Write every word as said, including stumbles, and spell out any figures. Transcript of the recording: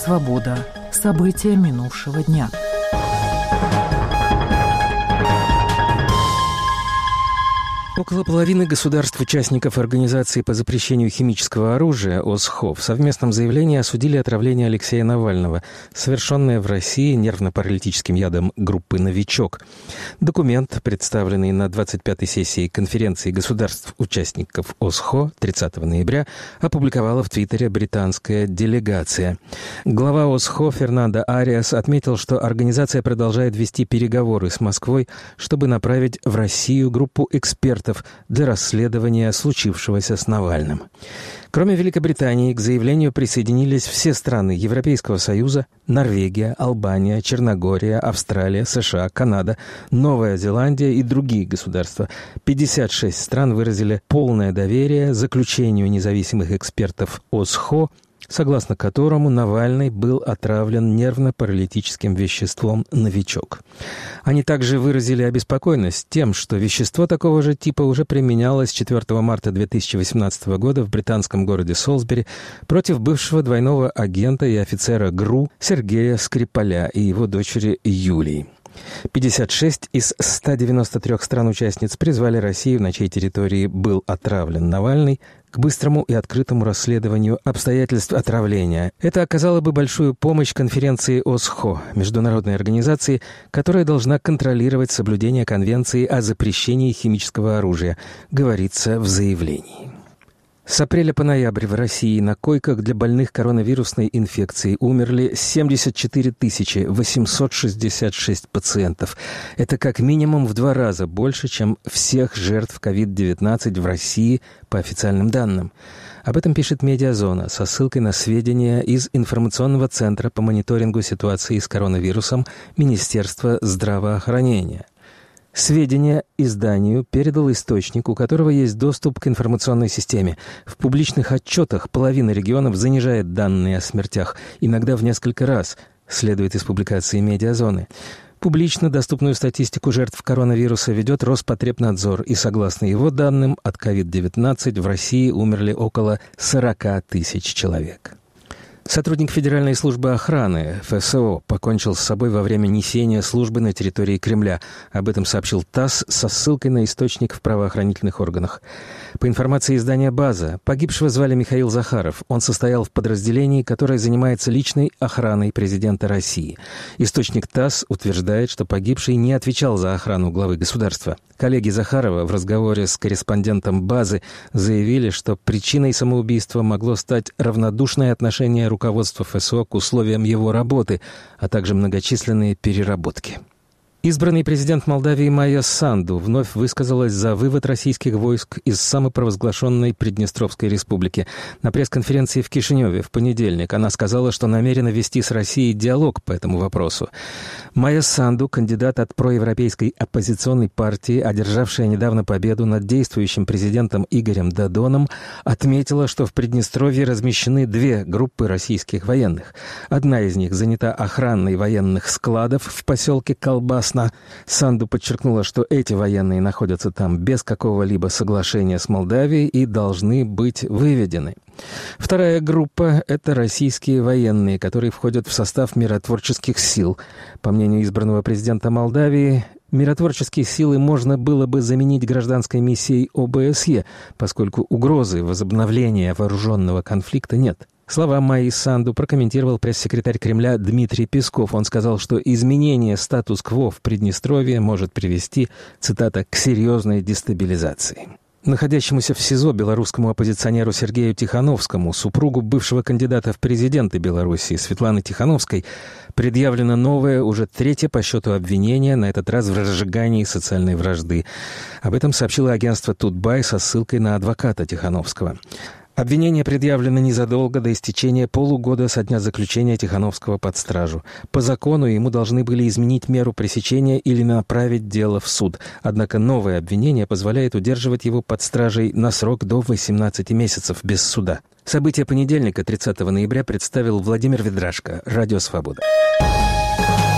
Свобода. События минувшего дня. Около половины государств-участников Организации по запрещению химического оружия ОСХО в совместном заявлении осудили отравление Алексея Навального, совершенное в России нервно-паралитическим ядом группы «Новичок». Документ, представленный на двадцать пятой сессии конференции государств-участников ОСХО тридцатого ноября, опубликовала в Твиттере британская делегация. Глава ОСХО Фернандо Ариас отметил, что организация продолжает вести переговоры с Москвой, чтобы направить в Россию группу экспертов для расследования случившегося с Навальным. Кроме Великобритании, к заявлению присоединились все страны Европейского Союза, Норвегия, Албания, Черногория, Австралия, США, Канада, Новая Зеландия и другие государства. пятьдесят шесть стран выразили полное доверие заключению независимых экспертов ОСХО, согласно которому Навальный был отравлен нервно-паралитическим веществом «Новичок». Они также выразили обеспокоенность тем, что вещество такого же типа уже применялось четвёртого марта две тысячи восемнадцатого года в британском городе Солсбери против бывшего двойного агента и офицера ГРУ Сергея Скрипаля и его дочери Юлии. пятьдесят шесть из ста девяноста трёх стран-участниц призвали Россию, на чьей территории был отравлен Навальный, к быстрому и открытому расследованию обстоятельств отравления. Это оказало бы большую помощь конференции ОСХО, международной организации, которая должна контролировать соблюдение Конвенции о запрещении химического оружия, говорится в заявлении. С апреля по ноябрь в России на койках для больных коронавирусной инфекцией умерли семьдесят четыре тысячи восемьсот шестьдесят шесть пациентов. Это как минимум в два раза больше, чем всех жертв ковид девятнадцать в России по официальным данным. Об этом пишет «Медиазона» со ссылкой на сведения из информационного центра по мониторингу ситуации с коронавирусом Министерства здравоохранения. Сведения изданию передал источник, у которого есть доступ к информационной системе. В публичных отчетах половина регионов занижает данные о смертях, иногда в несколько раз, следует из публикации «Медиазоны». Публично доступную статистику жертв коронавируса ведет Роспотребнадзор, и, согласно его данным, от ковид девятнадцать в России умерли около сорок тысяч человек. Сотрудник Федеральной службы охраны ФСО покончил с собой во время несения службы на территории Кремля. Об этом сообщил ТАСС со ссылкой на источник в правоохранительных органах. По информации издания «База», погибшего звали Михаил Захаров. Он состоял в подразделении, которое занимается личной охраной президента России. Источник ТАСС утверждает, что погибший не отвечал за охрану главы государства. Коллеги Захарова в разговоре с корреспондентом «Базы» заявили, что причиной самоубийства могло стать равнодушное отношение руководства ФСО к условиям его работы, а также многочисленные переработки. Избранный президент Молдавии Майя Санду вновь высказалась за вывод российских войск из самопровозглашенной Приднестровской республики. На пресс-конференции в Кишиневе в понедельник она сказала, что намерена вести с Россией диалог по этому вопросу. Майя Санду, кандидат от проевропейской оппозиционной партии, одержавшая недавно победу над действующим президентом Игорем Додоном, отметила, что в Приднестровье размещены две группы российских военных. Одна из них занята охраной военных складов в поселке Колбас. Санду подчеркнула, что эти военные находятся там без какого-либо соглашения с Молдавией и должны быть выведены. Вторая группа – это российские военные, которые входят в состав миротворческих сил. По мнению избранного президента Молдавии, миротворческие силы можно было бы заменить гражданской миссией ОБСЕ, поскольку угрозы возобновления вооруженного конфликта нет. Слова Майи Санду прокомментировал пресс-секретарь Кремля Дмитрий Песков. Он сказал, что изменение статус-кво в Приднестровье может привести, цитата, «к серьезной дестабилизации». Находящемуся в СИЗО белорусскому оппозиционеру Сергею Тихановскому, супругу бывшего кандидата в президенты Беларуси Светланы Тихановской, предъявлено новое, уже третье по счету обвинение, на этот раз в разжигании социальной вражды. Об этом сообщило агентство «Тутбай» со ссылкой на адвоката Тихановского. Обвинение предъявлено незадолго до истечения полугода со дня заключения Тихановского под стражу. По закону ему должны были изменить меру пресечения или направить дело в суд. Однако новое обвинение позволяет удерживать его под стражей на срок до восемнадцати месяцев без суда. События понедельника, тридцатого ноября, представил Владимир Ведрашко, Радио Свобода.